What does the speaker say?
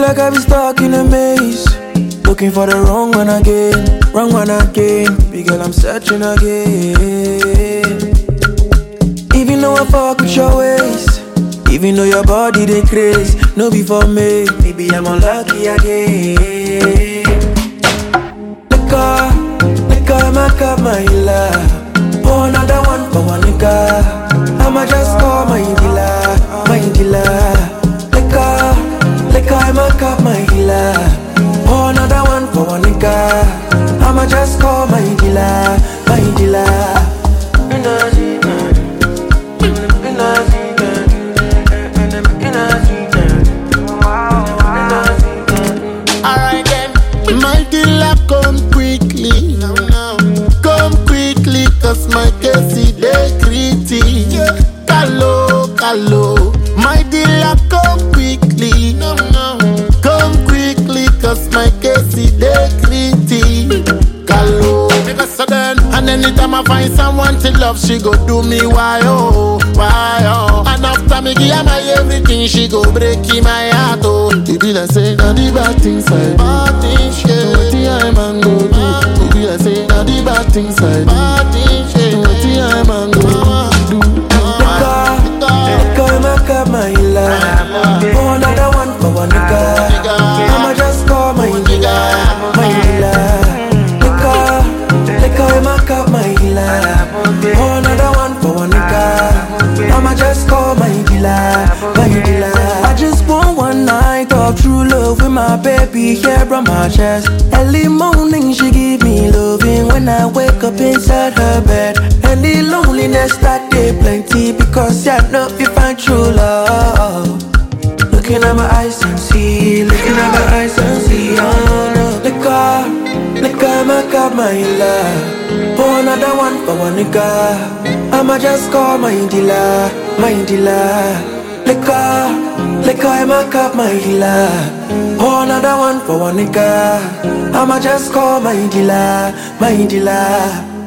like I be stuck in a maze, looking for the wrong one again, wrong one again. Big girl, I'm searching again. Even though I fuck with your ways, even though your body they craze, no be for me, maybe I'm unlucky again. Nigga, make up my love. Pour another one for one nigga. I'ma just call my dealer, my dealer. Nigga, make up my love. Pour another one for one nigga. I'ma just call my dealer, my dealer. Alright then, my dealer come quickly. Come quickly, cause my case is gritty. Hello, my dealer come quickly. Come quickly, cause my case is gritty. Hello, so then, and anytime I find someone to love, she go do me why oh. And after me give her my everything, she go break in my heart oh. It be like say, now the bad things I do, bad things, yeah. What the I man go do? It be like say, now the bad things I do, bad things, yeah. What the I man go do? Nigga, make up my love. Pour another one for one nigga. I'ma just call my dealer, my dealer. Nigga, make up my love. Pour another one for one nigga. I'ma just call my dealer, my dealer. I just want one night of true love with my baby here on my chest. Early morning she give me loving when I wake up inside her bed. And the loneliness that day plenty because I know if you find true love. Looking at my eyes and see, looking at my eyes and see, oh no. Nigga, make up my love. Pour another one for one nigga. I'ma just call my dealer, my dealer. Nigga, make up my love. Pour another one for one nigga. I'ma just call my dealer, my dealer.